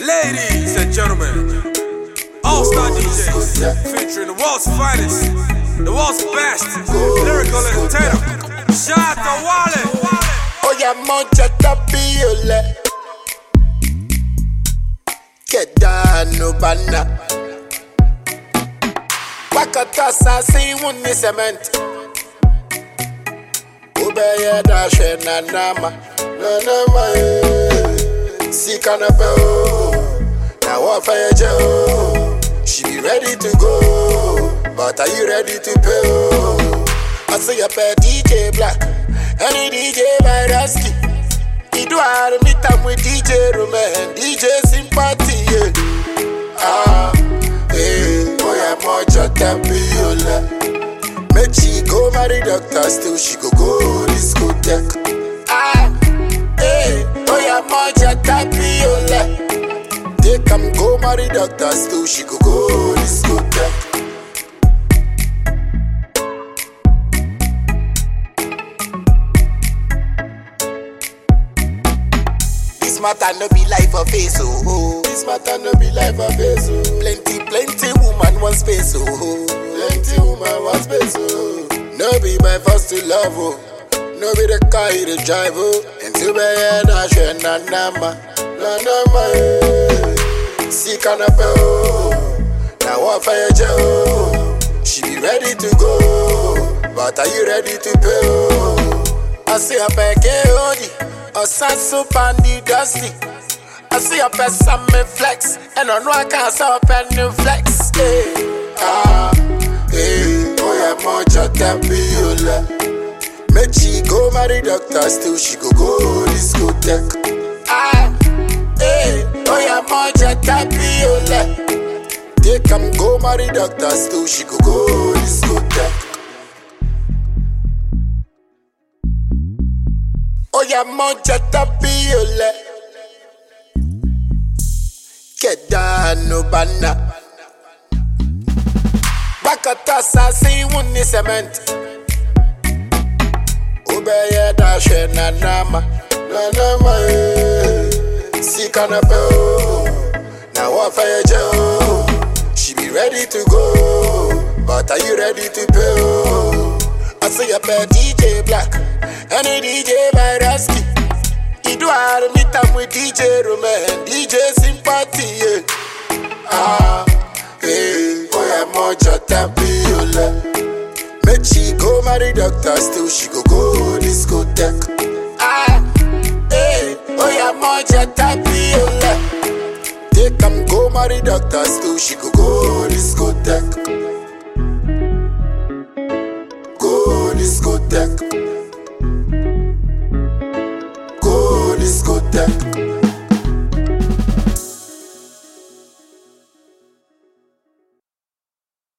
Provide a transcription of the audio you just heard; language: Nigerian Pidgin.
Ladies and gentlemen, all-star DJs featuring the world's finest, the world's best lyrical entertainer, Shatta Wale. Oya moja tapiole, kedano bana. Wakata sasi wuni cement. Ubeye da shena nama, si kanape o, na wafaya je o. She be ready to go, but are you ready to pay o? I say you pay DJ Black, any DJ by Rasky. He do all meet up with DJ Roman, DJ Sympathy. Oya moja tapiola. Make she go marry doctor, still she go discotheque. Oya moja tapiola. They come go marry doctor, still she go discotheque. This matter no be life of face, oh. This matter no be life of face, oh. Plenty woman want space, oh. Plenty woman want space, oh. No be my first to love, oh. No be the car you the drive, oh. And to be here, na shena nama, si kanape, oh. Na wafaya je, oh. She be ready to go, but are you ready to pay, oh? I see a peke odi, a sansu pandi dusty. I see a person me flex, and I know I can't stop any flex. Oya moja tapiola. Make she go marry doctor, still she go discotheque. Oya moja tapiola. They come go marry doctor, still she go discotheque. Oya moja tapiola. Kedano bana. Bakata sasi wuni cement. Ubeye da shena nama, si kanape o, na wafaya je o. She be ready to go, but are you ready to pay o? I say you pay DJ Black, any DJ by Rasky. He do all meet up with DJ Roman, DJ Sympathy. Oya moja tapiola. Make she go marry doctor, still she go discotheque. Oya moja tapiola. They come go marry doctor, still she go discotheque. Go discotheque. Go discotheque.